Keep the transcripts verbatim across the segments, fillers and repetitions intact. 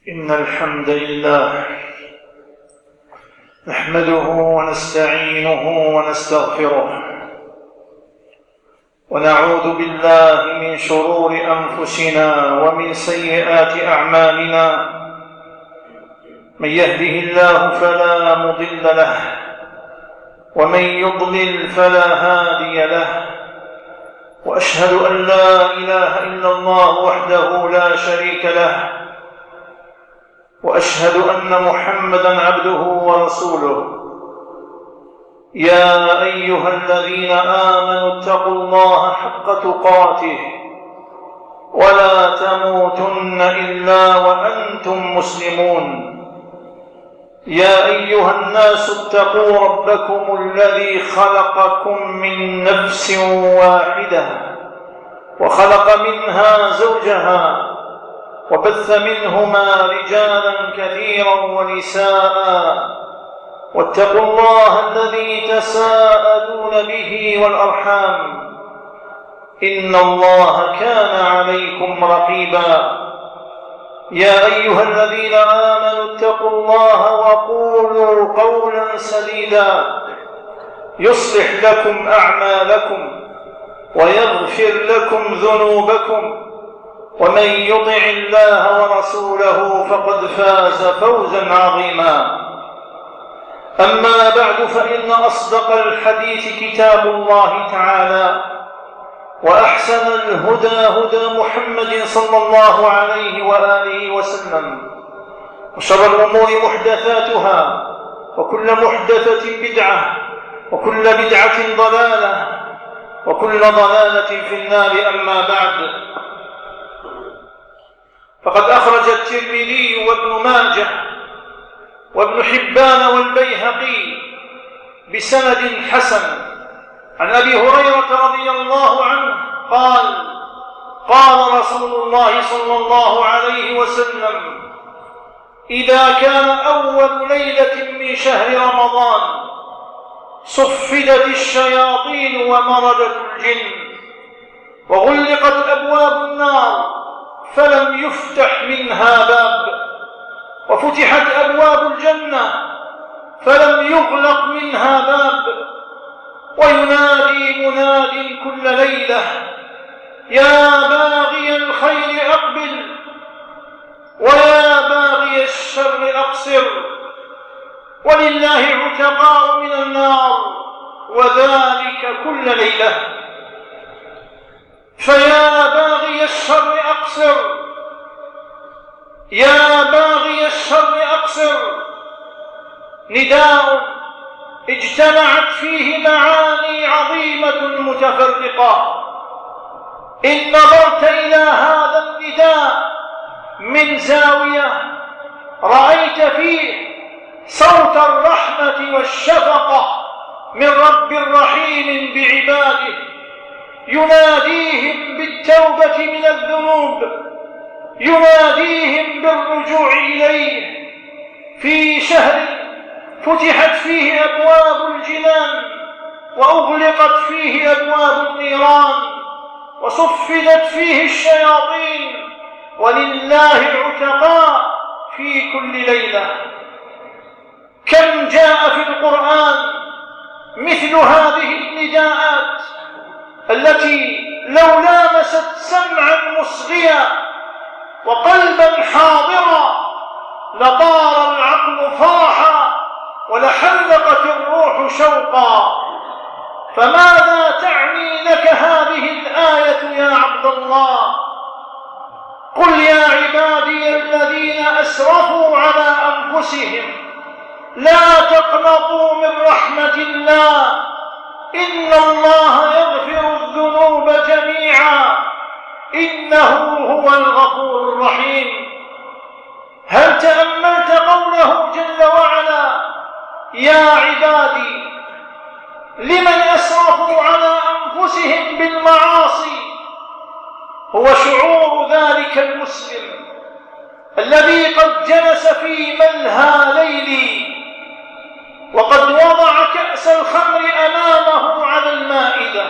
إن الحمد لله نحمده ونستعينه ونستغفره ونعوذ بالله من شرور أنفسنا ومن سيئات أعمالنا. من يهده الله فلا مضل له ومن يضلل فلا هادي له، وأشهد أن لا إله إلا الله وحده لا شريك له، وأشهد أن محمدًا عبده ورسوله. يا أيها الذين آمنوا اتقوا الله حق تقاته ولا تموتن إلا وأنتم مسلمون. يا أيها الناس اتقوا ربكم الذي خلقكم من نفس واحدة وخلق منها زوجها وبث منهما رجالا كثيرا ونساء، واتقوا الله الذي تساءلون به والأرحام، إن الله كان عليكم رقيبا. يا أيها الذين آمنوا اتقوا الله وقولوا قولا سديدا يصلح لكم أعمالكم ويغفر لكم ذنوبكم، ومن يطع الله ورسوله فقد فاز فوزا عظيما. أما بعد، فإن أصدق الحديث كتاب الله تعالى، وأحسن الهدى هدى محمد صلى الله عليه وآله وسلم، وشر الأمور محدثاتها، وكل محدثة بدعة، وكل بدعة ضلالة، وكل ضلالة في النار. أما بعد، فقد أخرج الترمذي وابن ماجه وابن حبان والبيهقي بسند حسن عن أبي هريرة رضي الله عنه قال: قال رسول الله صلى الله عليه وسلم: إذا كان أول ليلة من شهر رمضان صفدت الشياطين ومردت الجن وغلقت أبواب النار فلم يفتح منها باب، وفتحت أبواب الجنة فلم يغلق منها باب، وينادي مناد كل ليلة: يا باغي الخير أقبل ويا باغي الشر أقصر، ولله عتقاء من النار، وذلك كل ليلة. فيا باغي الشر أقصر، يا باغي الشر أقصر، نداء اجتمعت فيه معاني عظيمة متفرقة. إن نظرت إلى هذا النداء من زاوية رأيت فيه صوت الرحمة والشفقة من رب رحيم بعباده، يناديهم بالتوبة من الذنوب، يناديهم بالرجوع إليه في شهر فتحت فيه أبواب الجنان وأغلقت فيه أبواب النيران وصفدت فيه الشياطين، ولله عتقاء في كل ليلة. كم جاء في القرآن مثل هذه النداءات التي لو لامست سمعا مصغيا وقلبا حاضرا لطار العقل فرحا ولحلقت الروح شوقا. فماذا تعني لك هذه الآية يا عبد الله؟ قل يا عبادي الذين أسرفوا على أنفسهم لا تقنطوا من رحمة الله، إن الله يغفر الذنوب جميعا إنه هو الغفور الرحيم. هل تأملت قوله جل وعلا: يا عبادي؟ لمن أسرفوا على أنفسهم بالمعاصي؟ هو شعور ذلك المسلم الذي قد جلس في ملهى ليلي وقد وضع كأس الخمر أمامه على المائدة،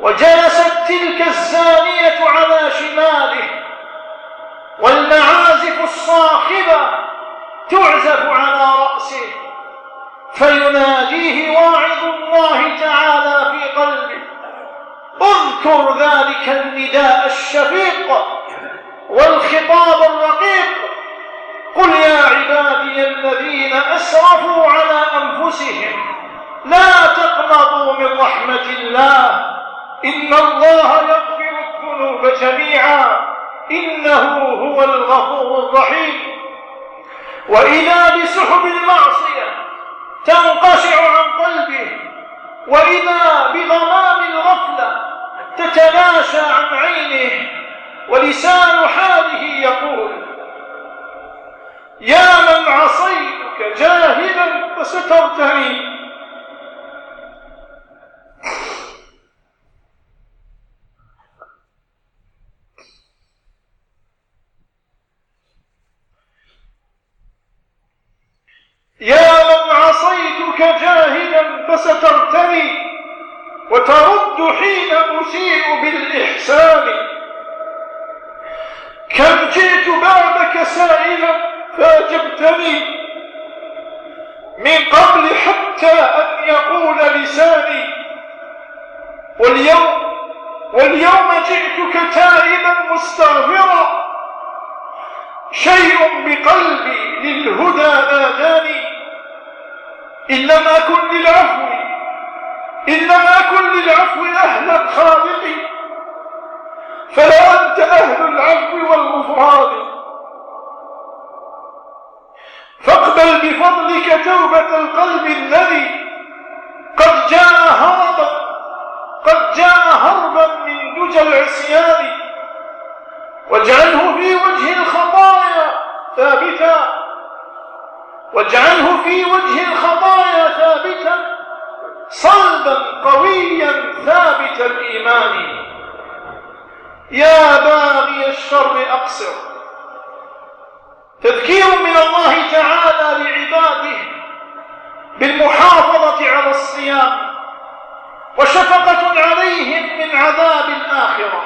وجلست تلك الزانية على شماله، والمعازف والهاتف الصاخبة تعزف على رأسه فيناديه واعظ الله تعالى في قلبه: اذكر ذلك النداء الشفيق والخطاب الرقيق: قل يا عبادي الذين أسرفوا على أنفسهم لا تقنطوا من رحمة الله إن الله يغفر الذنوب جميعا إنه هو الغفور الرحيم. وإذا بسحب المعصية تنقشع عن قلبه، وإذا بغمام الغفلة تتلاشى عن عينه، ولسان حاله يقول: يا من عصيتك جاهلا فسترتني. يا من عصيتك جاهلا فسترتني وترد حين أسيء بالإحسان. كم جئت بابك سائلا فأجبتني من قبل حتى أن يقول لساني، واليوم واليوم جئتك تائبا مستغفرا. شيء بقلبي للهدى ناداني، إن لم أكن للعفو إن لم أكن للعفو أهلا خالقي، فلا أنت أهل العفو والغفران. فاقبل بفضلك توبة القلب الذي قد جاء هربا قد جاء هربا من دجى العصيان، واجعله في وجه الخطايا ثابتا واجعله في وجه الخطايا ثابتا صلبا قويا ثابت الإيمان. يا باغي الشر أقصر. تذكير من الله تعالى لعباده بالمحافظة على الصيام، وشفقة عليهم من عذاب الآخرة.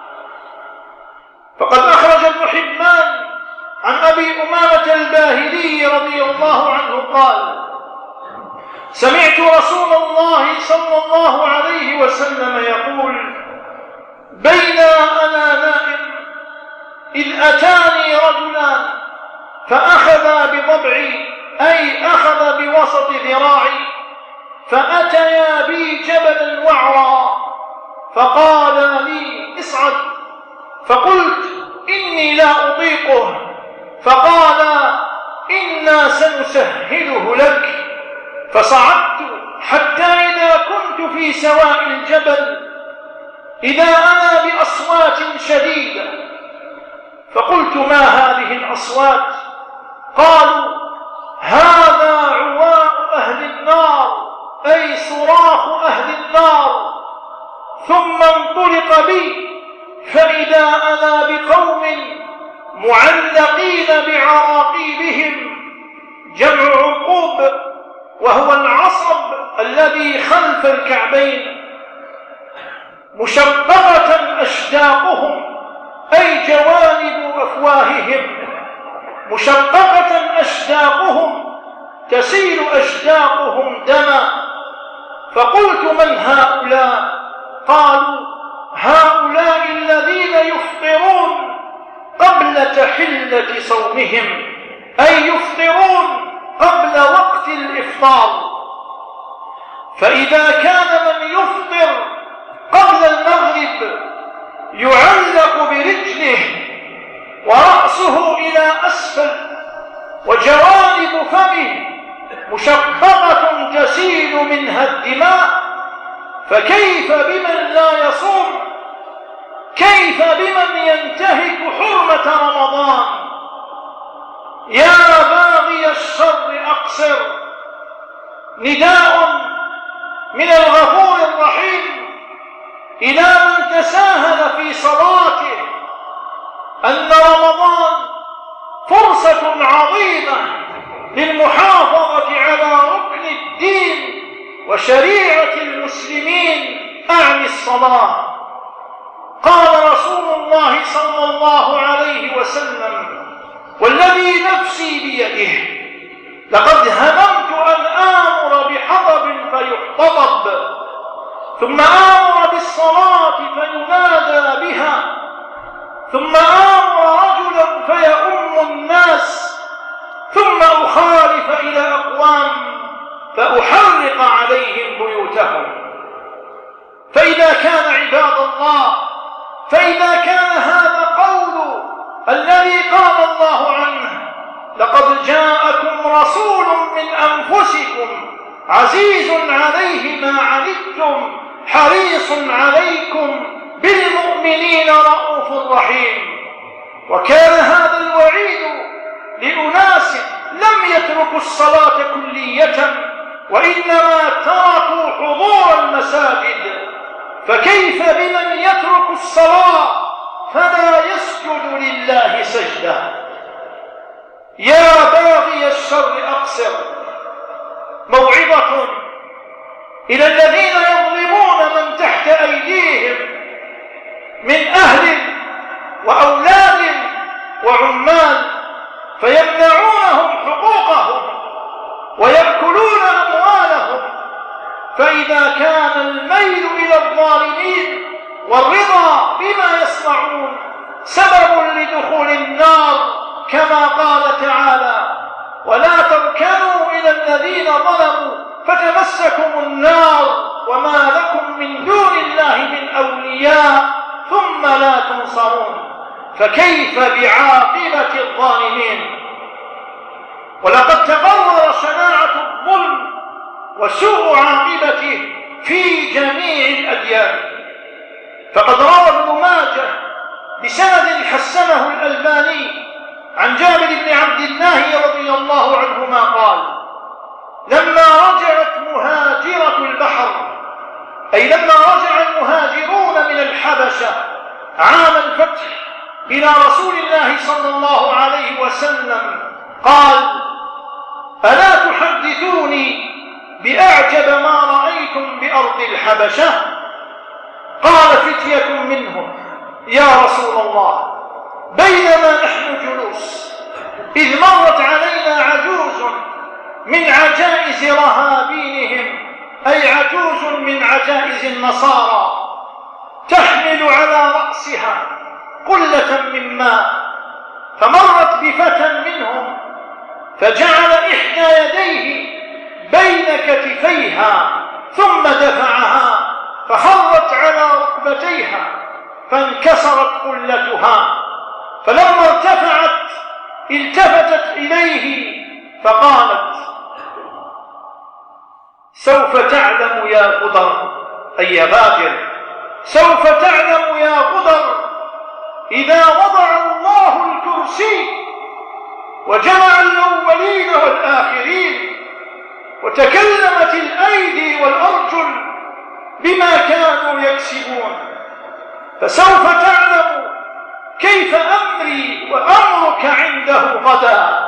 فقد أخرج ابن حبان عن أبي أمامة الباهلي رضي الله عنه قال: سمعت رسول الله صلى الله عليه وسلم يقول: بين أنا نائم إذ أتاني رجلان فأخذا بضبعي، أي أخذ بوسط ذراعي، فأتيا بي جبلا وعرا فقالا لي: اصعد. فقلت: إني لا أطيقه. فقالا: إنا سنسهله لك. فصعدت حتى إذا كنت في سواء الجبل إذا أنا بأصوات شديدة، فقلت: ما هذه الأصوات؟ قالوا: هذا عواء أهل النار، أي صراخ أهل النار. ثم انطلق بي فإذا أنا بقوم معلقين بعراقيبهم، جمع عقوب وهو العصب الذي خلف الكعبين، مشققة أشداقهم، أي جوانب أفواههم، مشققة أشداقهم تسيل أشداقهم دما. فقلت: من هؤلاء؟ قالوا: هؤلاء الذين يفطرون قبل تحلة صومهم، أي يفطرون قبل وقت الإفطار. فإذا كان من يفطر قبل المغرب يعلق برجله ورأسه إلى أسفل وجوانب فمه مشققة تسيل منها الدماء، فكيف بمن لا يصوم؟ كيف بمن ينتهك حرمة رمضان؟ يا باغي الشر أقصر. نداء من الغفور الرحيم إلى من تساهل في صلاته أن رمضان فرصة عظيمة للمحافظة على ركن الدين وشريعة المسلمين، أعني الصلاة. قال رسول الله صلى الله عليه وسلم: نفسي بيده، لقد هممت أن آمر بحطب فيحتطب، ثم آمر بالصلاة فينادى بها، ثم آمر رجلا فيؤم الناس، ثم أخالف إلى أقوام فأحرق عليهم بيوتهم. فإذا كان عباد الله، فإذا كان هذا قول الذي قال الله عنه: لقد جاءكم رسول من أنفسكم عزيز عليه ما عنتم حريص عليكم بالمؤمنين رؤوف رحيم. وكان هذا الوعيد لأناس لم يتركوا الصلاة كلية، وإنما تركوا حضور المساجد، فكيف بمن يترك الصلاة فلا يسجد لله سجدة؟ يا باغي الشر أقصر، موعظة إلى الذين يظلمون من تحت أيديهم من أهل وأولاد وعمال، فيمنعونهم حقوقهم ويأكلون أموالهم. فإذا كان الميل إلى الظالمين والرضا بما يصنعون سبب لدخول النار، كما قال تعالى: ولا تركنوا إلى الذين ظلموا فتمسكم النار وما لكم من دون الله من أولياء ثم لا تنصرون. فكيف بعاقبة الظالمين؟ ولقد تقرر شناعة الظلم وسوء عاقبته في جميع الأديان. فقد روى ابن ماجه بسند حسنه الألباني عن جابر بن عبد الله رضي الله عنهما قال: لما رجعت مهاجرة البحر، أي لما رجع المهاجرون من الحبشة عام الفتح إلى رسول الله صلى الله عليه وسلم، قال: ألا تحدثوني بأعجب ما رأيتم بأرض الحبشة؟ قال فتية منهم: يا رسول الله، بينما نحن جلوس إذ مرت علينا عجوز من عجائز رهابينهم، أي عجوز من عجائز النصارى، تحمل على رأسها قلة من ماء، فمرت بفتى منهم فجعل إحدى يديه بين كتفيها ثم دفعها فخرت على ركبتيها فانكسرت قلتها، فلما ارتفعت التفتت إليه فقالت: سوف تعلم يا غدر، أي يا باجر، سوف تعلم يا غدر إذا وضع الله الكرسي وجمع الأولين والآخرين وتكلمت الأيدي والأرجل بما كانوا يكسبون، فسوف تعلم كيف أمري وأمرك عنده غدا.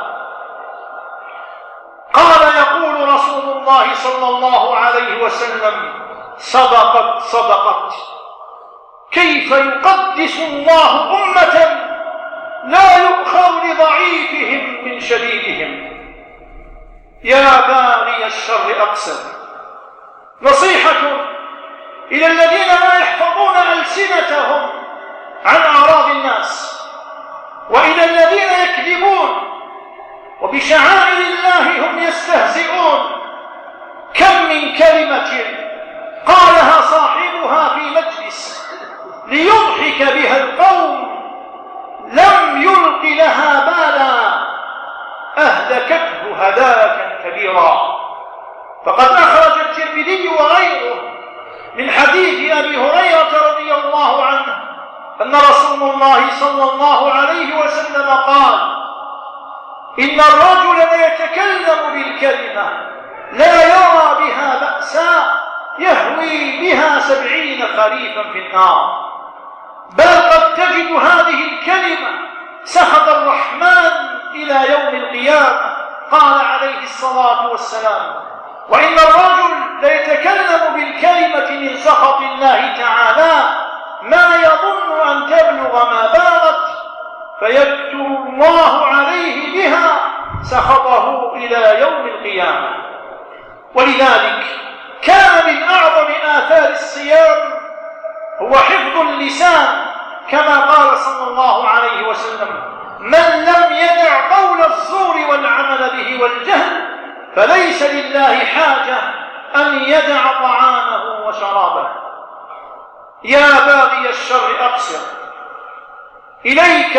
قال يقول رسول الله صلى الله عليه وسلم: صدقت صدقت. كيف يقدس الله أمة لا يؤخذ لضعيفهم من شديدهم؟ يا باغي الشر أقسم. نصيحة إلى الذين لا يحفظون ألسنتهم عن أعراض الناس، وإلى الذين يكذبون وبشعائر الله هم يستهزئون. كم من كلمة قالها صاحبها في مجلس ليضحك بها القوم لم يلق لها بالا أهلكته هلاكا كبيرا. فقد أخرج الترمذي وغيره من حديث أبي هريرة رضي الله عنه أن رسول الله صلى الله عليه وسلم قال: إن الرجل ليتكلم بالكلمة لا يرى بها بأسا يهوي بها سبعين خريفا في النار، بل قد تجد هذه الكلمة سخط الرحمن إلى يوم القيامة. قال عليه الصلاة والسلام: وإن الرجل ليتكلم بالكلمة من سخط الله تعالى ما يظن أن تبلغ ما بلغت، فيكتب الله عليه بها سخطه إلى يوم القيامة. ولذلك كان من أعظم آثار الصيام هو حفظ اللسان، كما قال صلى الله عليه وسلم: من لم يدع قول الزور والعمل به والجهل فليس لله حاجة أن يدع طعامه وشرابه. يا باغي الشر أقصر، إليك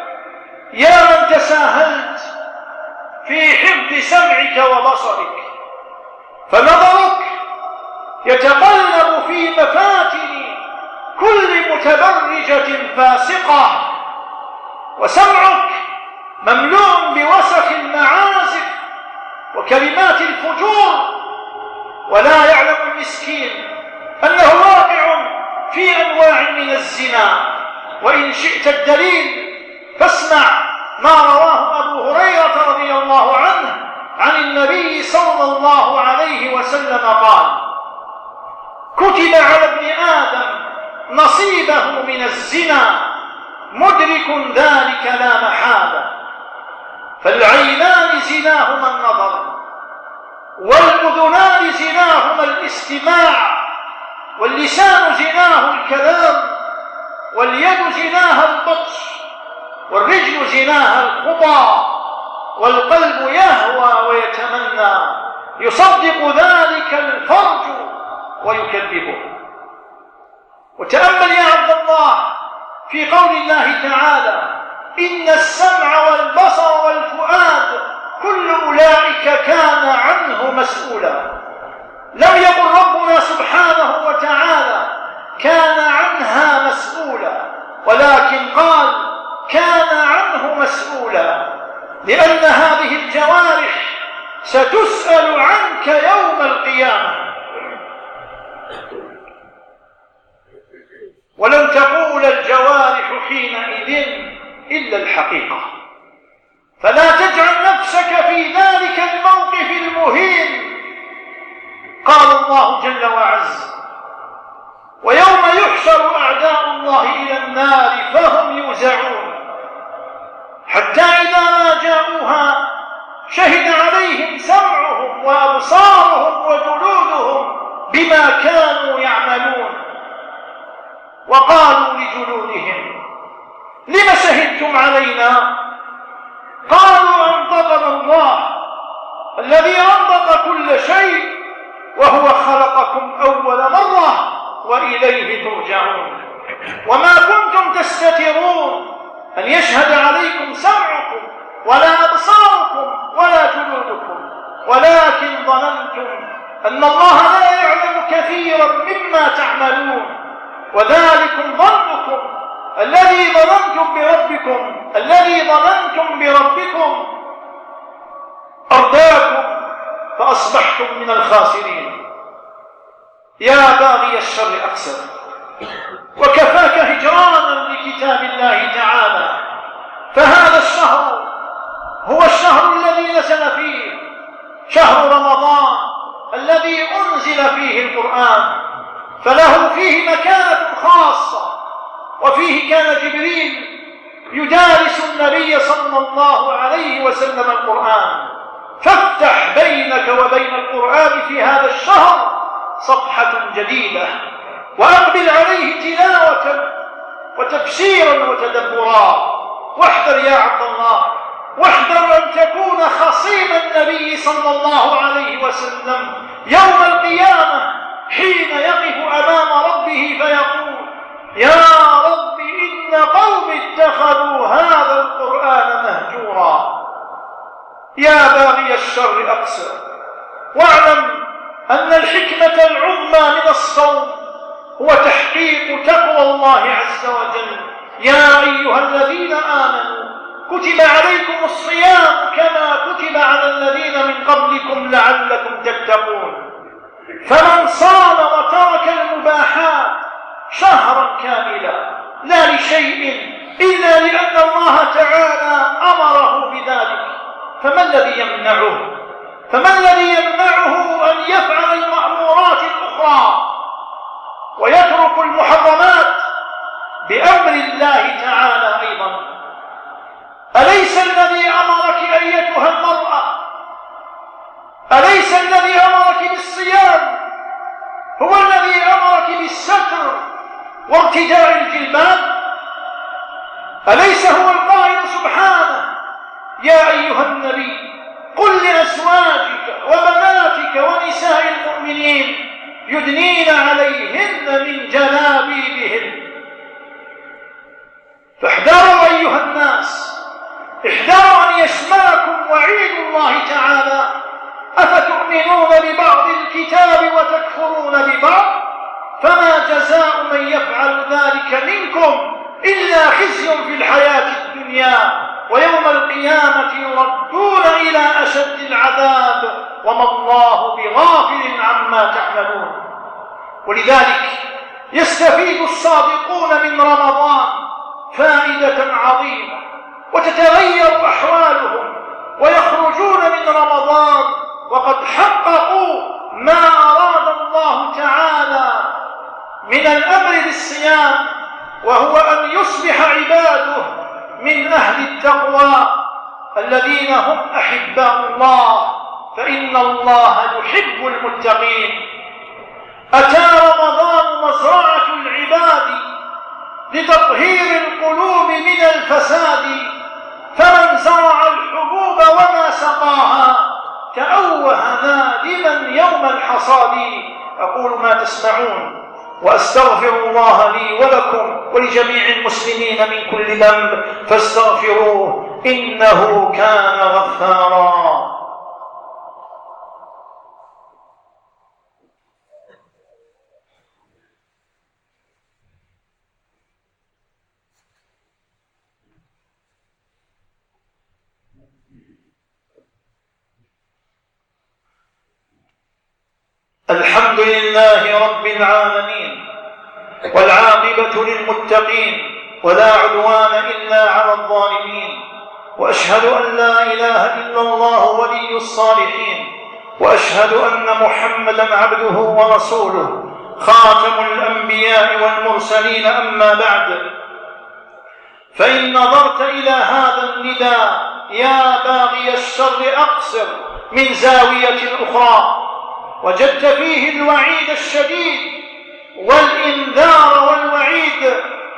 يا من تساهلت في حفظ سمعك وبصرك، فنظرك يتقلب في مفاتن كل متبرجة فاسقة، وسمعك مملوء بوسخ المعازف وكلمات الفجور، ولا يعلم المسكين أنه واقع في أنواع من الزنا. وإن شئت الدليل فاسمع ما رواه أبو هريرة رضي الله عنه عن النبي صلى الله عليه وسلم قال: كتب على ابن آدم نصيبه من الزنا مدرك ذلك لا محالة، فالعينان زناهما النظر، والأذنان زناهما الاستماع، واللسان زناه الكلام، واليد زناها البطش، والرجل زناها الخطى، والقلب يهوى ويتمنى، يصدق ذلك الفرج ويكذبه. وتأمل يا عبد الله في قول الله تعالى: إن السمع والبصر والفؤاد كل أولئك كان عنه مسؤولا. لم يقل ربنا سبحانه وتعالى كان عنها مسؤولا، ولكن قال كان عنه مسؤولا، لأن هذه الجوارح ستسأل عنك يوم القيامة. ولن تقول الجوارح حينئذ إلا الحقيقة، فلا تجعل نفسك في ذلك الموقف المهين. قال الله جل وعز: ويوم يحشر أعداء الله إلى النار فهم يوزعون حتى إذا ما جاءوها شهد عليهم سمعهم وأبصارهم وجلودهم بما كانوا يعملون، وقالوا لجلودهم: لم شهدتم علينا؟ قالوا: أنطقنا الله الذي أنطق كل شيء وهو خلقكم أول مرة وإليه ترجعون. وما كنتم تستترون أن يشهد عليكم سمعكم ولا أبصاركم ولا جلودكم، ولكن ظننتم أن الله لا يعلم كثيرا مما تعملون، وذلكم ظنكم الذي ظننتم بربكم الذي ظننتم بربكم أرداكم فأصبحتم من الخاسرين. يا باغي الشر أقصر، وكفاك هجرانا لكتاب الله تعالى، فهذا الشهر هو الشهر الذي نزل فيه، شهر رمضان الذي أنزل فيه القرآن، فله فيه مكانة خاصة، وفيه كان جبريل يدارس النبي صلى الله عليه وسلم القرآن. فافتح بينك وبين القرآن في هذا الشهر صفحة جديدة، وأقبل عليه تلاوة وتفسيرا وتدبرا. واحذر يا عبد الله، واحذر أن تكون خصيم النبي صلى الله عليه وسلم يوم القيامة حين يقف أمام ربه فيقول: يا رب إن قوم اتخذوا هذا القرآن مهجورا. يا باغي الشر أقصر، واعلم أن الحكمة العظمى من الصوم هو تحقيق تقوى الله عز وجل. يا أيها الذين آمنوا كتب عليكم الصيام كما كتب على الذين من قبلكم لعلكم تتقون. فمن صام وترك المباحات شهرا كاملا لا لشيء إلا لأن الله تعالى أمره بذلك، فما الذي يمنعه فما الذي يمنعه أن يفعل المأمورات الأخرى ويترك المحرمات بأمر الله تعالى أيضا؟ أليس الذي أمرك أيتها المرأة أليس الذي أمرك بالصيام هو الذي أمرك بالستر وارتداء الجلباب؟ أليس هو القائل سبحانه: يا أيها النبي قل لأزواجك وبناتك ونساء المؤمنين يدنين عليهن من جلابيبهن. فاحذروا أيها الناس، احذروا أن يشملكم وعيد الله تعالى: أفتؤمنون ببعض الكتاب وتكفرون ببعض؟ فما جزاء من يفعل ذلك منكم إلا خزي في الحياة الدنيا ويوم القيامة يردون إلى أشد العذاب وما الله بغافل عما تعملون. ولذلك يستفيد الصادقون من رمضان فائدة عظيمة، وتتغير أحوالهم ويخرجون من رمضان وقد حققوا ما أراد الله تعالى من الأمر بالصيام، وهو أن يصبح عباده من أهل التقوى الذين هم أحباء الله، فإن الله يحب المتقين. أتى رمضان مزرعة العباد لتطهير القلوب من الفساد، فمن زرع الحبوب وما سقاها تأوه نادما يوم الحصاد. أقول ما تسمعون وأستغفر الله لي ولكم ولجميع المسلمين من كل ذنب فاستغفروه إنه كان غفارا. الحمد لله رب العالمين، والعاقبة للمتقين، ولا عدوان إلا على الظالمين، وأشهد أن لا إله إلا الله ولي الصالحين، وأشهد أن محمدا عبده ورسوله خاتم الأنبياء والمرسلين. أما بعد، فإن نظرت إلى هذا النداء يا باغي الشر أقصر من زاوية أخرى، وجدت فيه الوعيد الشديد والإنذار والوعيد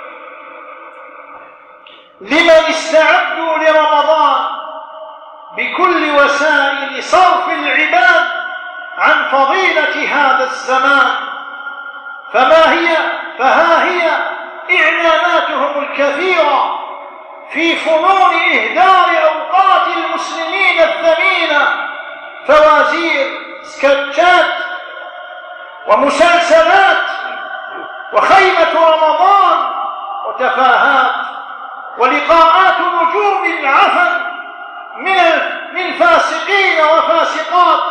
لمن استعدوا لرمضان بكل وسائل صرف العباد عن فضيلة هذا الزمان. فما هي فها هي إعلاناتهم الكثيرة في فنون إهدار أوقات المسلمين الثمينة: فوازير، سكتشات، ومسلسلات، وخيمة رمضان، وتفاهات، ولقاءات نجوم العفن من من فاسقين وفاسقات،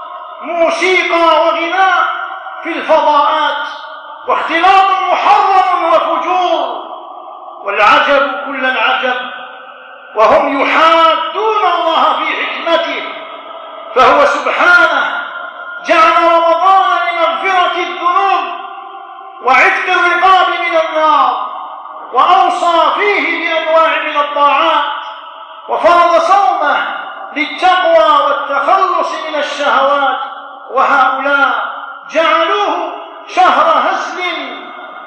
موسيقى وغناء في الفضاءات، واختلاط محرم وفجور. والعجب كل العجب وهم يحادون الله في حكمته، فهو سبحانه جعل رمضان لمغفرة الذنوب وعتق الرقاب من النار، وأوصى فيه بأنواع من الطاعات، وفرض صومه للتقوى والتخلص من الشهوات. وهؤلاء جعلوه شهر هزل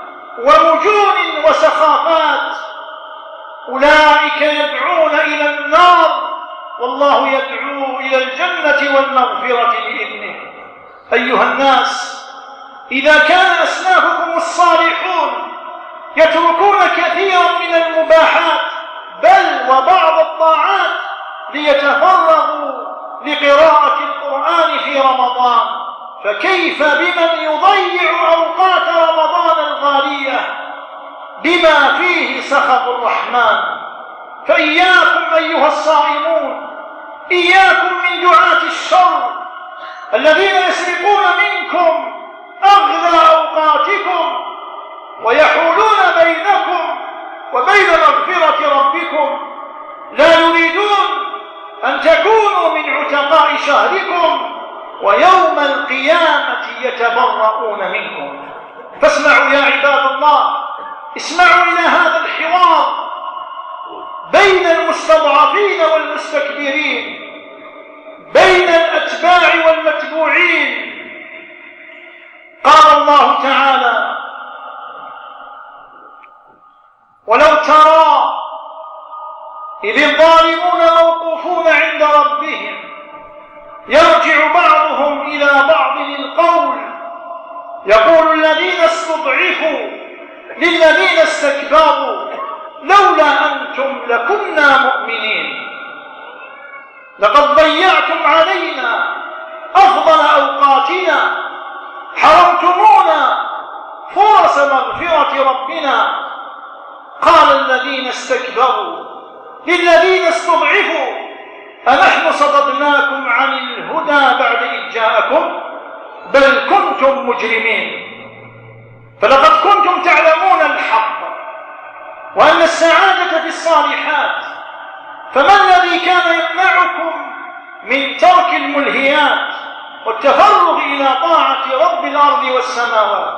ومجون وسخافات. أولئك يدعون إلى النار والله يدعو إلى الجنة والمغفرة بإذنه. أيها الناس، إذا كان أسلافكم الصالحون يتركون كثيرا من المباحات بل وبعض الطاعات ليتفرغوا لقراءة القرآن في رمضان، فكيف بمن يضيع أوقات رمضان الغالية بما فيه سخط الرحمن؟ فإياكم أيها الصائمون، إياكم من دعاة الشر الذين يسرقون منكم أغلى أوقاتكم ويحولون بينكم وبين مغفرة ربكم. لا يريدون أن تكونوا من عتقاء شهركم ويوم القيامة يتبرؤون منكم. فاسمعوا يا عباد الله، اسمعوا إلى هذا الحوار بين المستضعفين والمستكبرين، بين الأتباع والمستكبرين المتبوعين. قال الله تعالى: ولو ترى إذ الظالمون موقوفون عند ربهم يرجع بعضهم إلى بعض القول يقول الذين استضعفوا للذين استكبروا لولا أنتم لكنا مؤمنين لقد ضيعتم علينا أفضل أوقاتنا حرمتمونا فرص مغفرة ربنا. قال الذين استكبروا للذين استضعفوا أنحن صددناكم عن الهدى بعد إذ جاءكم بل كنتم مجرمين. فلقد كنتم تعلمون الحق وأن السعادة في الصالحات، فما الذي كان يمنعكم من ترك الملهيات والتفرغ إلى طاعة رب الأرض والسماوات؟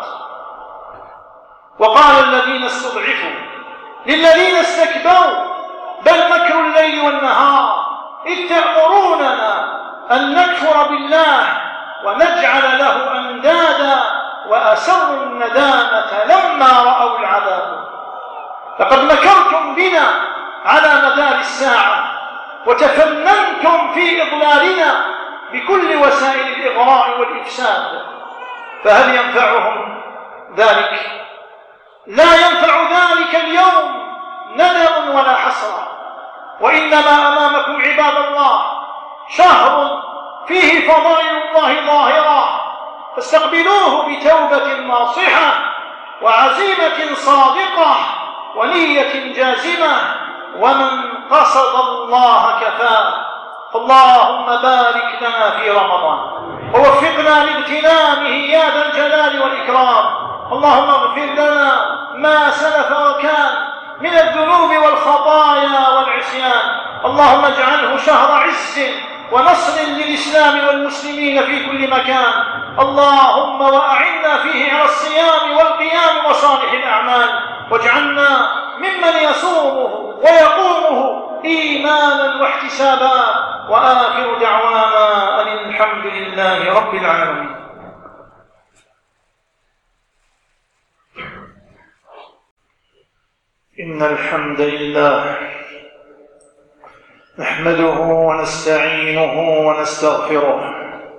وقال الذين استضعفوا للذين استكبروا بل مكر الليل والنهار إذ تأمروننا أن نكفر بالله ونجعل له أندادا وأسروا الندامة لما رأوا العذاب. لقد مكرتم بنا على مدار الساعة وتفننتم في إضلالنا بكل وسائل الإغراء والإفساد، فهل ينفعهم ذلك؟ لا ينفع ذلك اليوم ندم ولا حسرة، وإنما أمامكم عباد الله شهر فيه فضائل الله ظاهرة، فاستقبلوه بتوبة ناصحة وعزيمة صادقة ونية جازمة، ومن قصد الله كفاه. اللهم بارك لنا في رمضان ووفقنا لاغتنامه يا ذا الجلال والإكرام. اللهم اغفر لنا ما سلف وكان من الذنوب والخطايا والعصيان. اللهم اجعله شهر عز ونصر للإسلام والمسلمين في كل مكان. اللهم وأعنا فيه على الصيام والقيام وصالح الأعمال، واجعلنا ممن يصومه ويقومه إيمانا واحتسابا. وآخر دعوانا أن الحمد لله رب العالمين. إن الحمد لله نحمده ونستعينه ونستغفره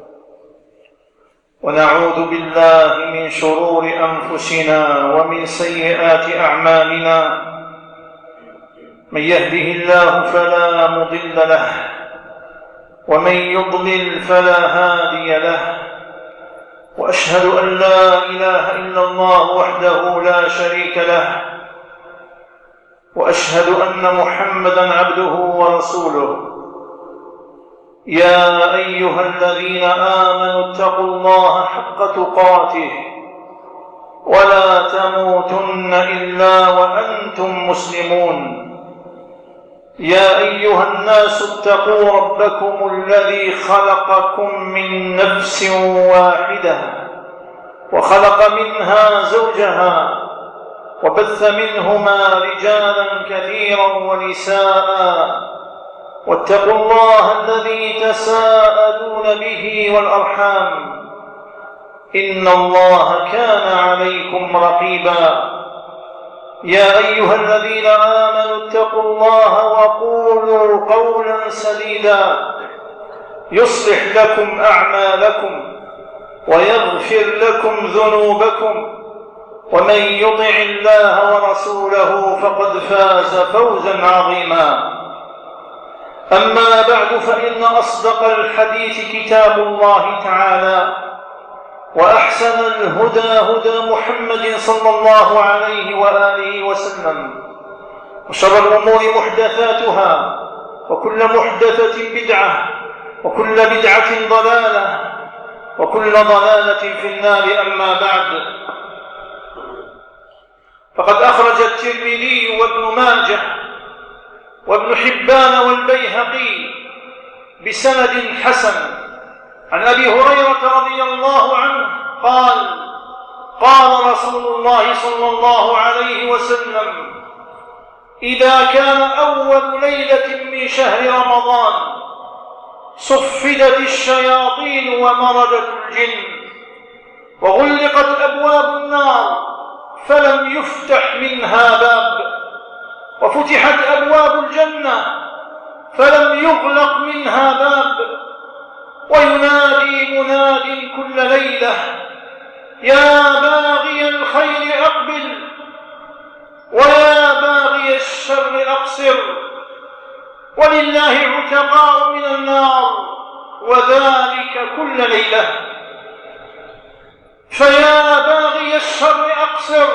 ونعوذ بالله من شرور أنفسنا ومن سيئات أعمالنا. من يهده الله فلا مضل له ومن يضلل فلا هادي له، وأشهد أن لا إله إلا الله وحده لا شريك له، وأشهد أن محمدًا عبده ورسوله. يا أيها الذين آمنوا اتقوا الله حق تقاته ولا تموتن إلا وأنتم مسلمون. يا أيها الناس اتقوا ربكم الذي خلقكم من نفس واحدة وخلق منها زوجها وبث منهما رجالا كثيرا ونساء، واتقوا الله الذي تساءلون به والأرحام إن الله كان عليكم رقيبا. يا أيها الذين آمنوا اتقوا الله وقولوا قولا سديدا يصلح لكم أعمالكم ويغفر لكم ذنوبكم، ومن يطع الله ورسوله فقد فاز فوزا عظيما. أما بعد، فإن أصدق الحديث كتاب الله تعالى، وأحسن الهدى هدى محمد صلى الله عليه وآله وسلم، وشر الأمور محدثاتها، وكل محدثة بدعة، وكل بدعة ضلالة، وكل ضلالة في النار. أما بعد، فقد أخرج الترمذي وابن ماجه وابن حبان والبيهقي بسند حسن عن أبي هريرة رضي الله عنه قال: قال رسول الله صلى الله عليه وسلم: إذا كان أول ليلة من شهر رمضان صفدت الشياطين ومردت الجن، وغلقت أبواب النار فلم يفتح منها باب، وفتحت أبواب الجنة فلم يغلق منها باب. وينادي مناد كل ليلة: يا باغي الخير أقبل، ويا باغي الشر أقصر. ولله عتقاء من النار، وذلك كل ليلة. فيا باغي الشر أقصر،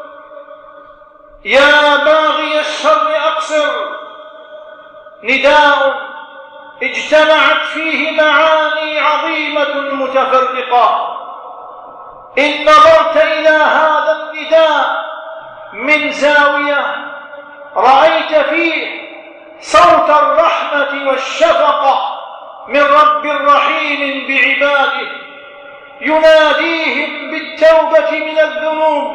يا باغي الشر أقصر، نداء اجتمعت فيه معاني عظيمة متفرقة. إن نظرت إلى هذا النداء من زاوية رأيت فيه صوت الرحمة والشفقة من رب رحيم بعباده، يناديهم بالتوبة من الذنوب،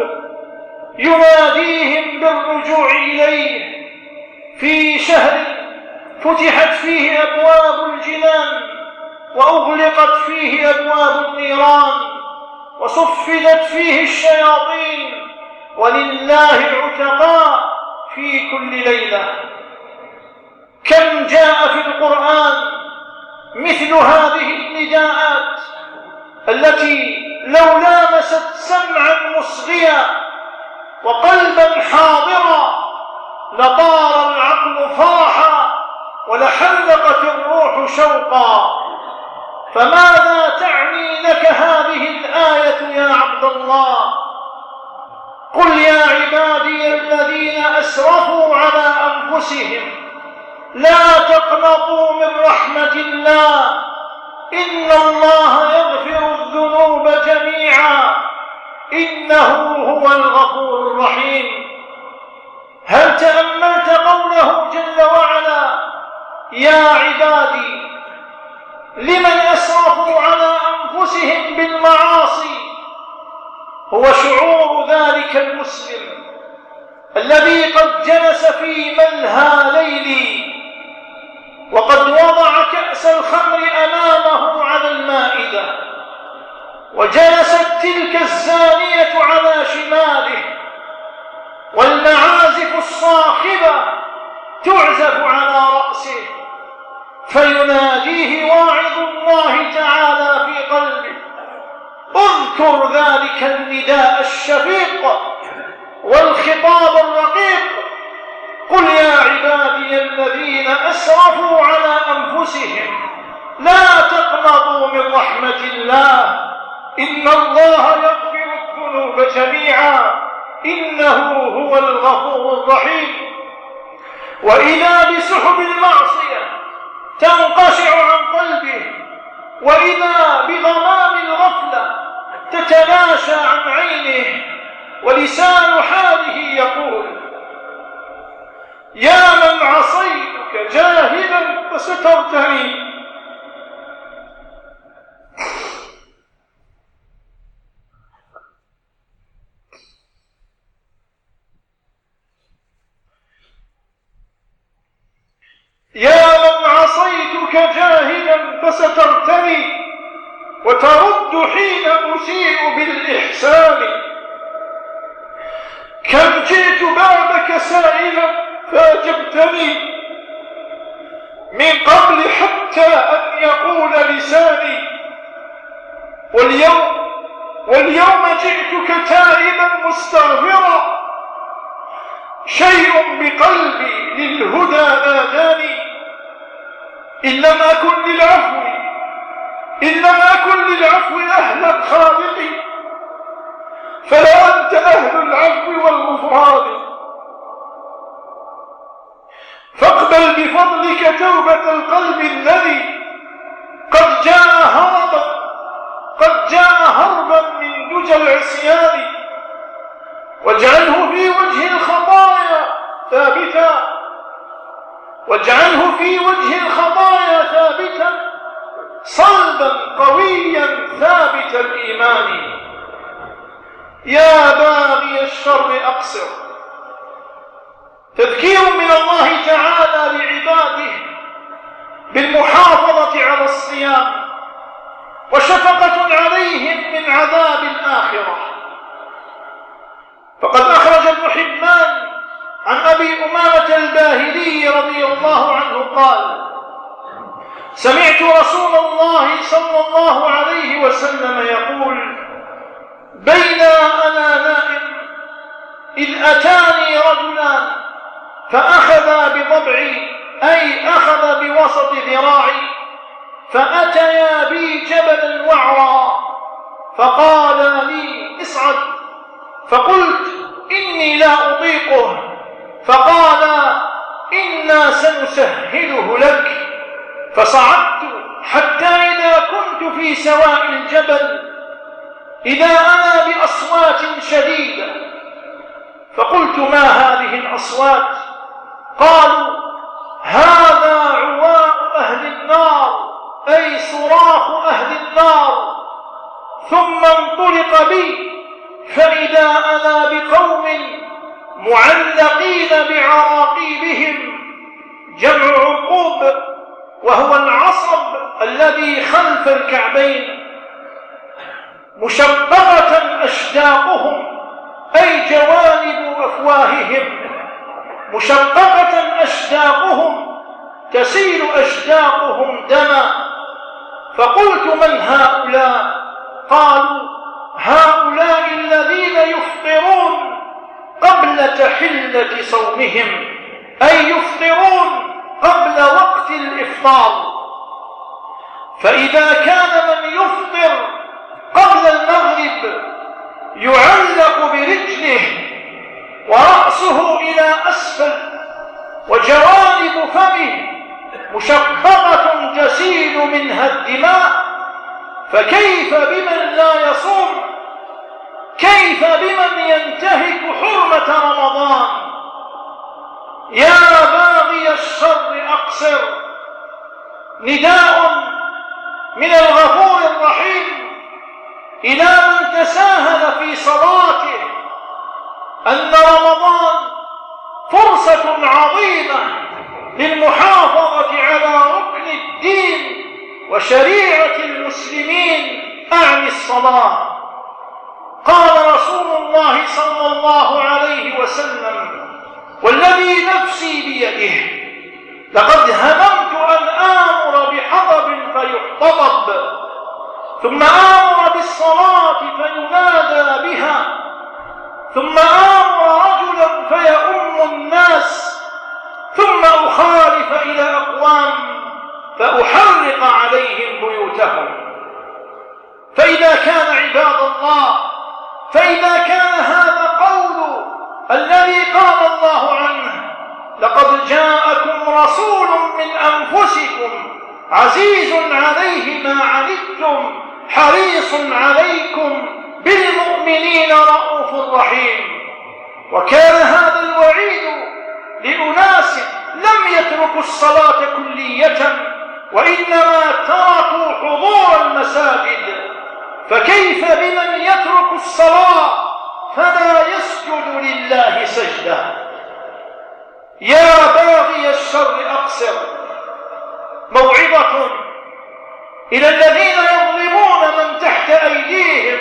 يناديهم بالرجوع إليه في شهر فتحت فيه أبواب الجنان، وأغلقت فيه أبواب النيران، وصفدت فيه الشياطين، ولله العتقاء في كل ليلة. كم جاء في القرآن مثل هذه النداءات التي لو لامست سمعا مصغيا وقلبا حاضرا لطار العقل فرحا ولحلقت الروح شوقا. فماذا تعني لك هذه الآية يا عبد الله؟ قل يا عبادي الذين أسرفوا على أنفسهم لا تقنطوا من رحمة الله، إن الله يغفر الذنوب جميعا إنه هو الغفور الرحيم. هل تأملت قوله جل وعلا: يا عبادي؟ لمن أسرفوا على أنفسهم بالمعاصي؟ هو شعور ذلك المسلم الذي قد جلس في ملهى ليلي وقد وضع كأس الخمر أمامه على المائدة، وجلست تلك الزانية على شماله، والمعازف الصاخبة تعزف على رأسه، فيناديه واعظ الله تعالى في قلبه: اذكر ذلك النداء الشفيق والخطاب الرقيق: قل يا عبادي الذين أسرفوا على أنفسهم لا تقنطوا من رحمة الله، إن الله يغفر الذنوب جميعا إنه هو الغفور الرحيم. وإذا بسحب المعصية تنقشع عن قلبه، وإذا بغمام الغفلة تتلاشى عن عينه، ولسان حاله يقول: يا من عصيتك جاهلا فسترتني. يا من عصيتك جاهلا فسترتني، وترد حين أسيء بالإحسان. كم جئت بابك سائلا فأجبتني، من قبل حتى أن يقول لساني. واليوم واليوم جئتك تائبا مستغفرا، شيء بقلبي للهدى ناداني. إن لم أكن للعفو إن لم أكن للعفو أهلا خالقي، فلا أنت أهل العفو والغفران. فاقبل بفضلك توبة القلب الذي قد جاء هربا قد جاء هربا من دجى العصيان، واجعله في وجه الخطايا ثابتا واجعله في وجه الخطايا ثابتا صلبا قويا ثابت الإيمان. يا باغي الشر أقصر، تذكير من الله تعالى لعباده بالمحافظة على الصيام وشفقة عليهم من عذاب الآخرة. فقد أخرج ابن حبان عن أبي أمامة الباهلي رضي الله عنه قال: سمعت رسول الله صلى الله عليه وسلم يقول: بين أنا نائم إذ أتاني رجلان فأخذا بضبعي، أي أخذ بوسط ذراعي، فأتيا بي جبلا وعرا فقالا لي: اصعد. فقلت: إني لا أطيقه. فقالا: إنا سنسهله لك. فصعدت حتى إذا كنت في سواء الجبل إذا أنا بأصوات شديدة، فقلت: ما هذه الأصوات؟ قالوا: هذا عواء أهل النار، أي صراخ أهل النار. ثم انطلق بي فإذا أنا بقوم معلقين بعراقيبهم، جمع عقوب وهو العصب الذي خلف الكعبين، مشققة أشداقهم، أي جوانب أفواههم، مشققة أشداقهم تسيل أشداقهم دما. فقلت: من هؤلاء؟ قالوا: هؤلاء الذين يفطرون قبل تحلة صومهم، أي يفطرون قبل وقت الإفطار. فإذا كان من يفطر قبل المغرب يعلق برجله ورأسه إلى أسفل وجوانب فمه مشققة تسيل منها الدماء، فكيف بمن لا يصوم؟ كيف بمن ينتهك حرمة رمضان؟ يا باغي الشر أقصر. نداء من الغفور الرحيم إلى من تساهل في صلاته أن رمضان فرصة عظيمة للمحافظة على ركن الدين وشريعة المسلمين، أعني الصلاة. قال رسول الله صلى الله عليه وسلم: والذي نفسي بيده لقد هممت أن آمر بحطب فيحتطب، ثم آمر بالصلاة فينادى بها، ثم آمر رجلا فيؤم الناس، ثم أخالف إلى أقوام فأحرق عليهم بيوتهم. فإذا كان عباد الله، فإذا كان هذا قول الذي قال الله عنه: لقد جاءكم رسول من أنفسكم عزيز عليه ما عنتم حريص عليكم بالمؤمنين رؤوف رحيم. وكان هذا الوعيد لأناس لم يتركوا الصلاة كلية، وإنما تركوا حضور المساجد، فكيف بمن يترك الصلاة فلا يسجد لله سجدة؟ يا باغي الشر أقصر. موعظة إلى الذين يظلمون من تحت أيديهم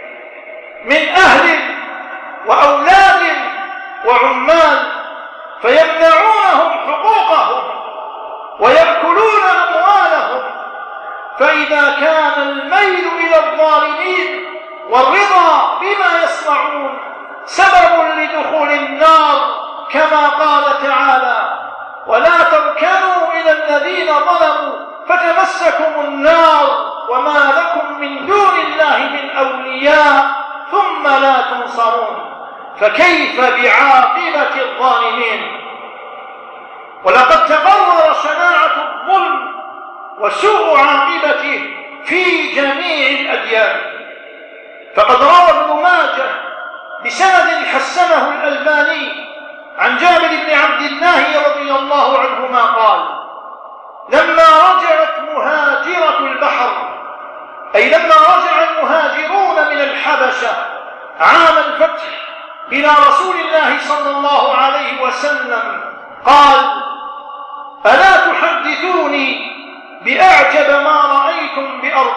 من أهل وأولاد وعمال، فيمنعونهم حقوقهم ويأكلون أموالهم. فإذا كان الميل إلى الظالمين والرضا بما يصنعون سبب لدخول النار، كما قال تعالى: ولا تركنوا إلى الذين ظلموا فتمسكم النار وما لكم من دون الله من أولياء ثم لا تنصرون. فكيف بعاقبة الظالمين؟ ولقد تقرر شناعة الظلم وسوء عاقبته في جميع الأديان. فقد روى ابن ماجه بسند حسنه الألباني عن جابر بن عبد الله رضي الله عنهما قال: لما رجعت مهاجرة البحر، أي لما رجع المهاجرون من الحبشة عام الفتح إلى رسول الله صلى الله عليه وسلم، قال: ألا تحدثوني بأعجب ما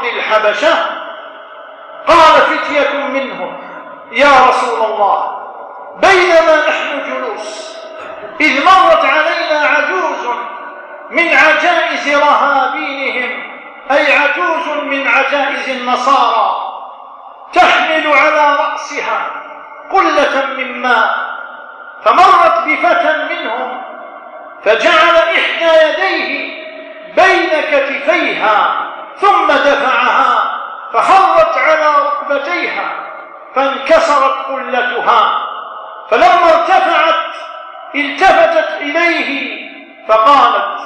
الحبشة قال فتية منهم: يا رسول الله، بينما نحن جلوس إذ مرت علينا عجوز من عجائز رهابينهم، أي عجوز من عجائز النصارى، تحمل على رأسها قلة من ماء، فمرت بفتى منهم فجعل إحدى يديه بين كتفيها ثم دفعها فخرت على ركبتيها فانكسرت قلتها، فلما ارتفعت التفتت إليه فقالت: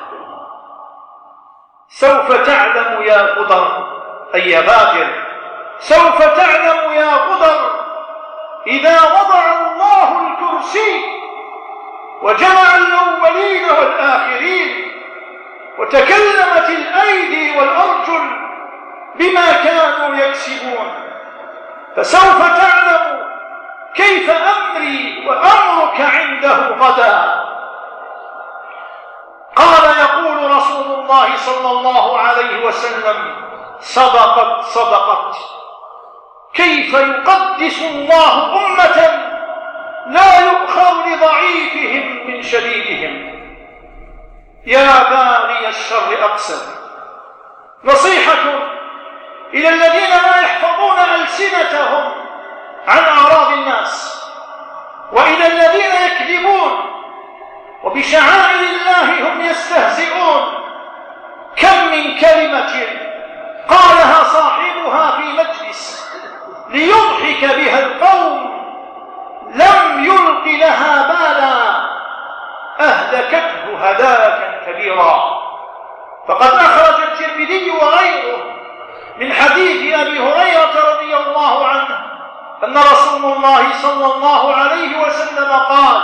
سوف تعلم يا غدر، أي يا باجر، سوف تعلم يا غدر إذا وضع الله الكرسي وجمع الأولين والآخرين وتكلمت الأيدي والأرجل بما كانوا يكسبون، فسوف تعلم كيف أمري وأمرك عنده غدا. قال يقول رسول الله صلى الله عليه وسلم: صدقت صدقت. كيف يقدس الله أمة لا يؤخذ لضعيفهم من شديدهم؟ يا باغي الشر أقسم. نصيحة إلى الذين لا يحفظون ألسنتهم عن أعراض الناس، وإلى الذين يكذبون وبشعائر الله هم يستهزئون. كم من كلمة قالها صاحبها في مجلس ليضحك بها القوم لم يلق لها بالا أهلكته هلاكا كبيرا. فقد أخرج الترمذي وغيره من حديث أبي هريرة رضي الله عنه أن رسول الله صلى الله عليه وسلم قال: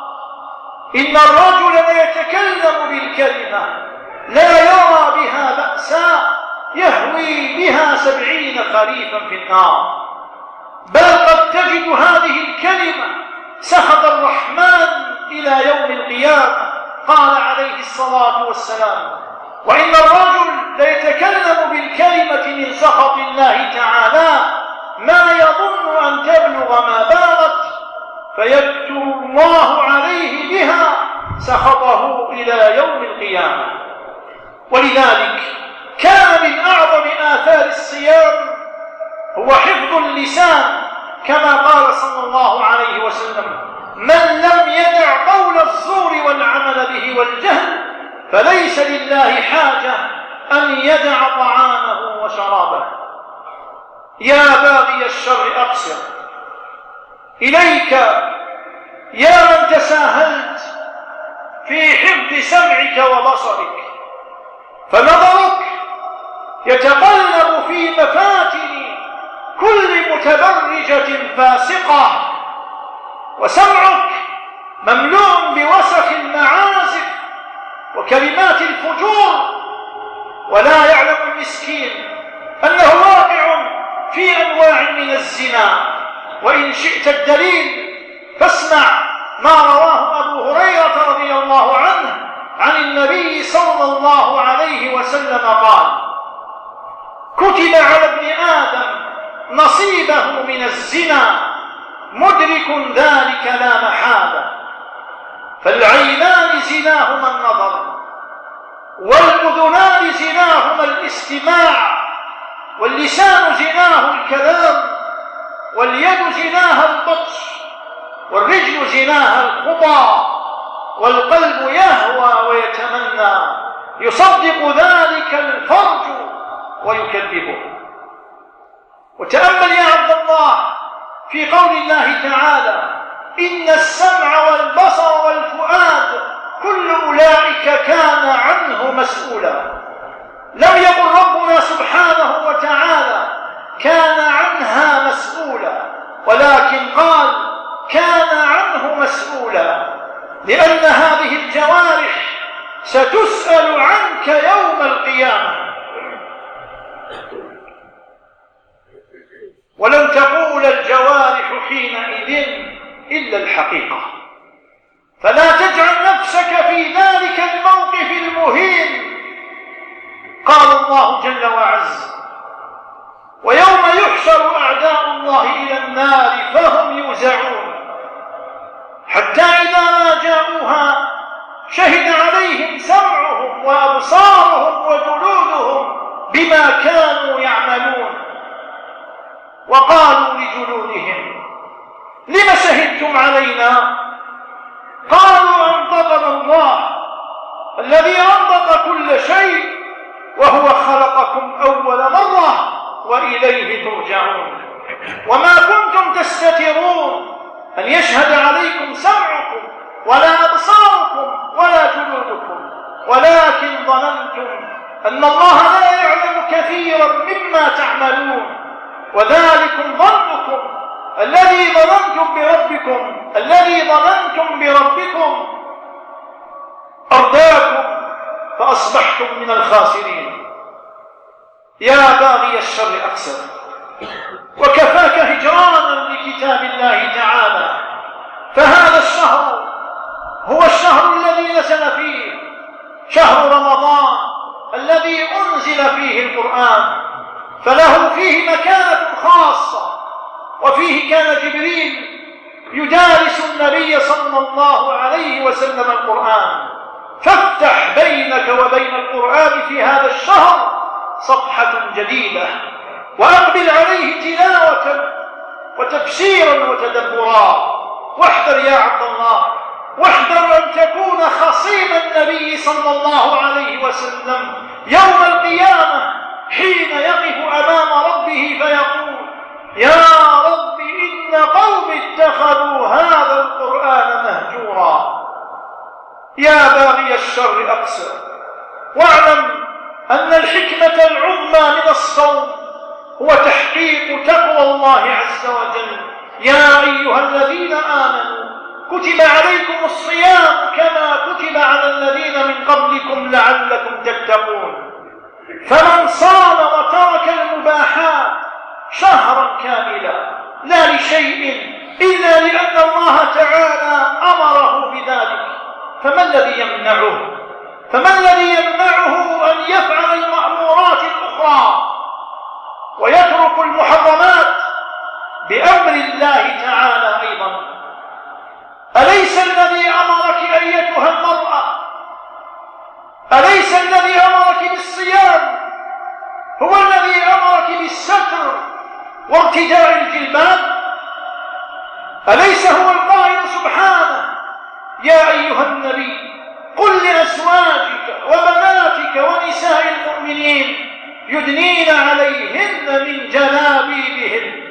إن الرجل ليتكلم بالكلمة لا يرى بها بأسا يهوي بها سبعين خريفا في النار، بل قد تجد هذه الكلمة سخط الرحمن إلى يوم القيامة. قال عليه الصلاة والسلام: وإن الرجل ليتكلم بالكلمة من سخط الله تعالى ما يظن أن تبلغ ما بالغت فيكتب الله عليه بها سخطه إلى يوم القيامة. ولذلك كان من أعظم آثار الصيام هو حفظ اللسان، كما قال صلى الله عليه وسلم: من لم يدع قول الزور والعمل به والجهل فليس لله حاجة أن يدع طعامه وشرابه. يا باغي الشر أقصر. إليك يا من تساهلت في حفظ سمعك وبصرك، فنظرك يتقلب في مفاتن كل متبرجة فاسقة، وسمعك مملوء بوسخ المعازف وكلمات الفجور، ولا يعلم المسكين أنه واقع في أنواع من الزنا. وإن شئت الدليل فاسمع ما رواه أبو هريرة رضي الله عنه عن النبي صلى الله عليه وسلم قال: كتب على ابن آدم نصيبه من الزنا مدرك ذلك لا محالة، فالعينان زناهما النظر، والأذنان زناهما الاستماع، واللسان زناه الكلام، واليد زناها البطش، والرجل زناها الخطى، والقلب يهوى ويتمنى، يصدق ذلك الفرج ويكذبه. وتأمل يا عبد الله في قول الله تعالى: إن السمع والبصر والفؤاد كل أولئك كان عنه مسؤولا. لم يقل ربنا سبحانه وتعالى كان عنها مسؤولا، ولكن قال كان عنه مسؤولا، لأن هذه الجوارح ستسأل عنك يوم القيامة. ولن تقول الجوارح حينئذ إلا الحقيقة، فلا تجعل نفسك في ذلك الموقف المهين. قال الله جل وعز: ويوم يحشر أعداء الله إلى النار فهم يوزعون، حتى إذا ما جاءوها شهد عليهم سمعهم وأبصارهم وجلودهم بما كانوا يعملون، وقالوا لجلودهم: لم شهدتم علينا؟ قالوا: أنطقنا الله الذي أنطق كل شيء وهو خلقكم أول مرة وإليه ترجعون، وما كنتم تستترون أن يشهد عليكم سمعكم ولا أبصاركم ولا جلودكم، ولكن ظننتم أن الله لا يعلم كثيرا مما تعملون، وذلكم ظنكم الذي ظننتم بربكم الذي ظننتم بربكم أرداكم فأصبحتم من الخاسرين. يا باغي الشر أقسم، وكفاك هجرانا لكتاب الله تعالى، فهذا الشهر هو الشهر الذي نزل فيه، شهر رمضان الذي أنزل فيه القرآن، فله فيه مكانة خاصة، وفيه كان جبريل يدارس النبي صلى الله عليه وسلم القرآن، فافتح بينك وبين القرآن في هذا الشهر صفحة جديدة، وأقبل عليه تلاوة وتفسيرا وتدبرا، واحذر يا عبد الله، واحذر أن تكون خصيم النبي صلى الله عليه وسلم يوم القيامة حين يقف أمام ربه فيقول: يا رب إن قومي اتخذوا هذا القرآن مهجورا. يا باغي الشر أقسم، واعلم أن الحكمة العظمى من الصوم هو تحقيق تقوى الله عز وجل. يا أيها الذين آمنوا كتب عليكم الصيام كما كتب على الذين من قبلكم لعلكم تتقون. فمن صام وترك المباحات شهرا كاملا لا لشيء إلا لأن الله تعالى أمره بذلك، فما الذي يمنعه فما الذي يمنعه أن يفعل المأمورات الأخرى ويترك المحرمات بأمر الله تعالى أيضا؟ أليس الذي أمرك أيتها المرأة أليس الذي أمرك بالصيام هو الذي أمرك بالستر وارتداء الجلباب؟ أليس هو القائل سبحانه: يا أيها النبي قل لأزواجك وبناتك ونساء المؤمنين يدنين عليهن من جلابيبهن.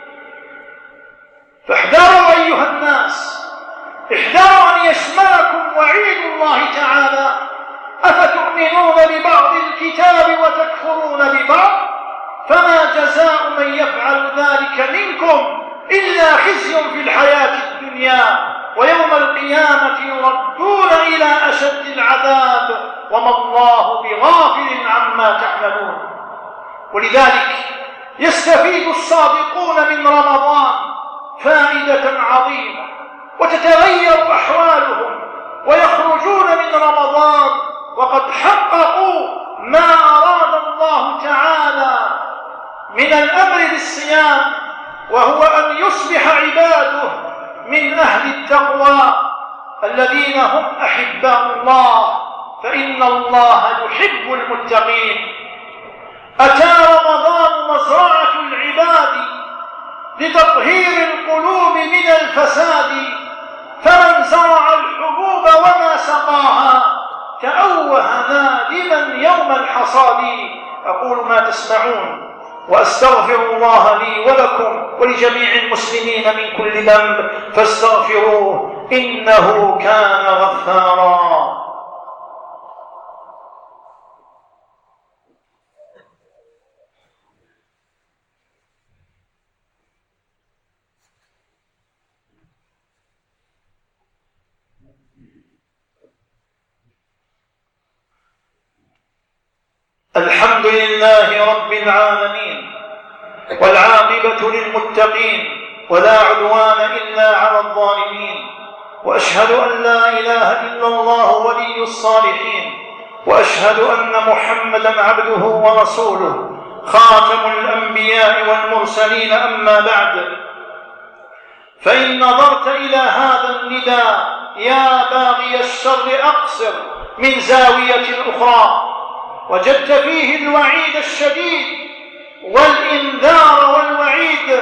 فاحذروا أيها الناس، احذروا أن يشملكم وعيد الله تعالى: أفتؤمنون ببعض الكتاب وتكفرون ببعض؟ فما جزاء من يفعل ذلك منكم إلا خزي في الحياة الدنيا ويوم القيامة يردون إلى أشد العذاب وما الله بغافل عما تعملون. ولذلك يستفيد الصادقون من رمضان فائدة عظيمة، وتتغير أحوالهم ويخرجون من رمضان وقد حققوا ما أراد الله تعالى من الأمر بالصيام، وهو أن يصبح عباده من أهل التقوى الذين هم أحباء الله، فإن الله يحب المتقين. أتى رمضان مزرعة العباد لتطهير القلوب من الفساد، فمن زرع الحبوب وما سقاها تأوه نادما يوم الحصاد. أقول ما تسمعون وأستغفر الله لي ولكم ولجميع المسلمين من كل ذنب فاستغفروه إنه كان غفارا. الحمد لله رب العالمين، والعاقبة للمتقين، ولا عدوان إلا على الظالمين، وأشهد أن لا إله إلا الله ولي الصالحين، وأشهد أن محمدا عبده ورسوله خاتم الأنبياء والمرسلين، أما بعد، فإن نظرت إلى هذا النداء يا باغي الشر أقصر من زاوية أخرى، وجدت فيه الوعيد الشديد والإنذار والوعيد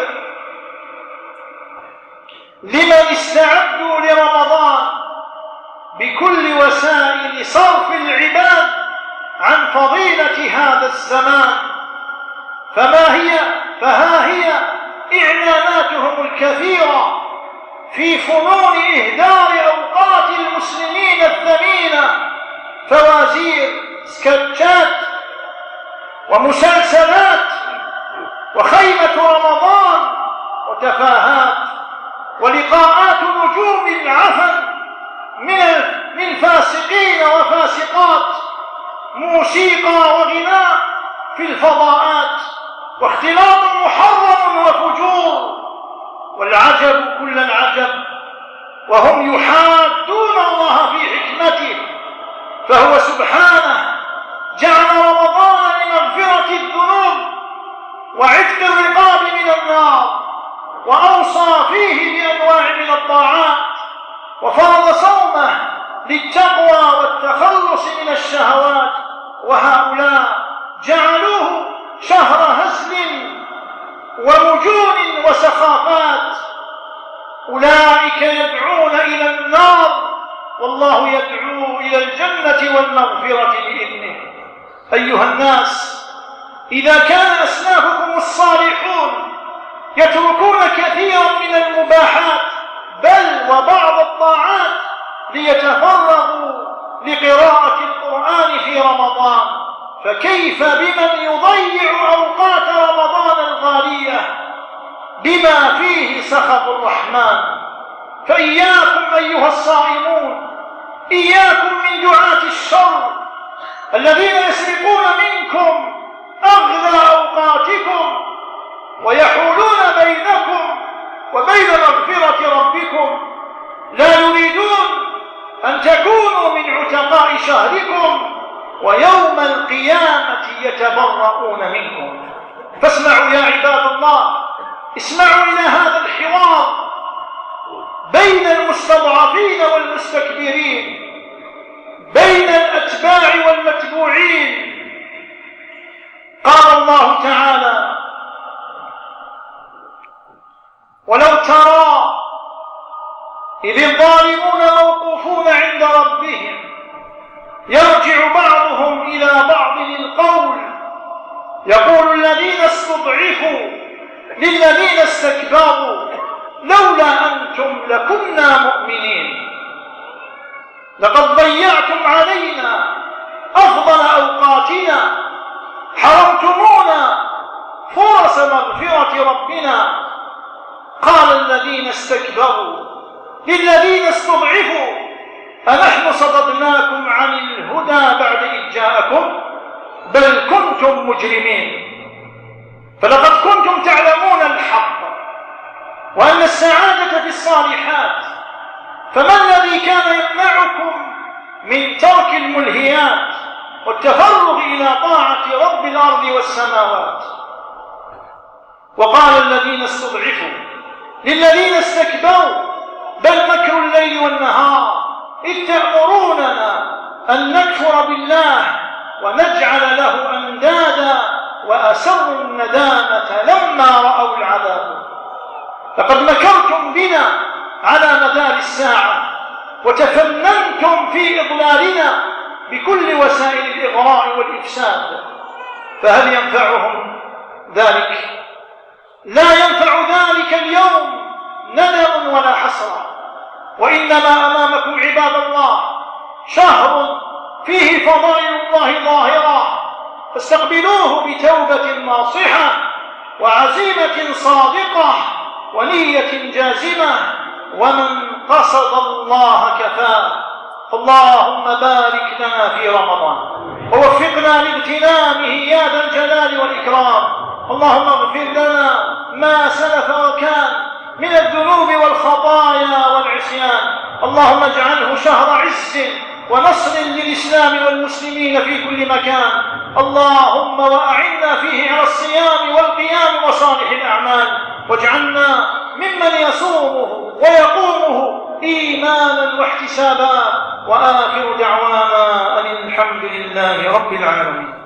لمن استعدوا لرمضان بكل وسائل صرف العباد عن فضيلة هذا الزمان. فما هي فها هي إعلاناتهم الكثيرة في فنون إهدار أوقات المسلمين الثمينة، فوازير، سكتشات، ومسلسلات، وخيمة رمضان، وتفاهات، ولقاءات نجوم العفن من من فاسقين وفاسقات، موسيقى وغناء في الفضاءات، واختلاط محرم وفجور. والعجب كل العجب وهم يحادون الله في حكمته، فهو سبحانه جعل رمضان لمغفرة الذنوب وعتق الرقاب من النار، وأوصى فيه بأنواع من الطاعات، وفرض صومه للتقوى والتخلص من الشهوات، وهؤلاء جعلوه شهر هزل ومجون وسخافات. أولئك يدعون إلى النار والله يدعو إلى الجنة والمغفرة بإذنه. أيها الناس، إذا كان أسلافكم الصالحون يتركون كثيرا من المباحات بل وبعض الطاعات ليتفرغوا لقراءة القرآن في رمضان، فكيف بمن يضيع أوقات رمضان الغالية بما فيه سخط الرحمن؟ فإياكم أيها الصائمون، إياكم من دعاة الشر الذين يسرقون منكم أغلى أوقاتكم ويحولون بينكم وبين مغفرة ربكم، لا يريدون أن تكونوا من عتقاء شهركم ويوم القيامة يتبرؤون منكم. فاسمعوا يا عباد الله، اسمعوا إلى هذا الحوار بين المستضعفين والمستكبرين، بين الأتباع والمتبوعين. قال الله تعالى: ولو ترى إذ الظالمون موقوفون عند ربهم يرجع بعضهم إلى بعض القول يقول الذين استضعفوا للذين استكبروا لولا أنتم لكنا مؤمنين، لقد ضيعتم علينا أفضل أوقاتنا، حرمتمونا فرص مغفرة ربنا. قال الذين استكبروا للذين استضعفوا أنحن صددناكم عن الهدى بعد إذ جاءكم بل كنتم مجرمين. فلقد كنتم تعلمون الحق وأن السعادة في الصالحات، فما الذي كان يمنعكم من ترك الملهيات والتفرغ إلى طاعة رب الأرض والسماوات؟ وقال الذين استضعفوا للذين استكبروا بل مكروا الليل والنهار إذ تأمروننا أن نكفر بالله ونجعل له أندادا وأسروا الندامة لما رأوا العذاب. لقد مكرتم بنا على مدار الساعة وتفننتم في إضلالنا بكل وسائل الإغراء والإفساد، فهل ينفعهم ذلك؟ لا ينفع ذلك اليوم ندم ولا حسرة، وإنما أمامكم عباد الله شهر فيه فضائل الله ظاهرة، فاستقبلوه بتوبة ناصحة وعزيمة صادقة ونية جازمة، ومن قصد الله كفاه. اللهم بارك لنا في رمضان ووفقنا لاغتنامه يا ذا الجلال والإكرام. اللهم اغفر لنا ما سلف وكان من الذنوب والخطايا والعصيان. اللهم اجعله شهر عز ونصر للإسلام والمسلمين في كل مكان. اللهم وأعنا فيه على الصيام والقيام وصالح الأعمال، واجعلنا ممن يصومه ويقومه إيمانا واحتسابا. وآخر دعوانا أن الحمد لله رب العالمين.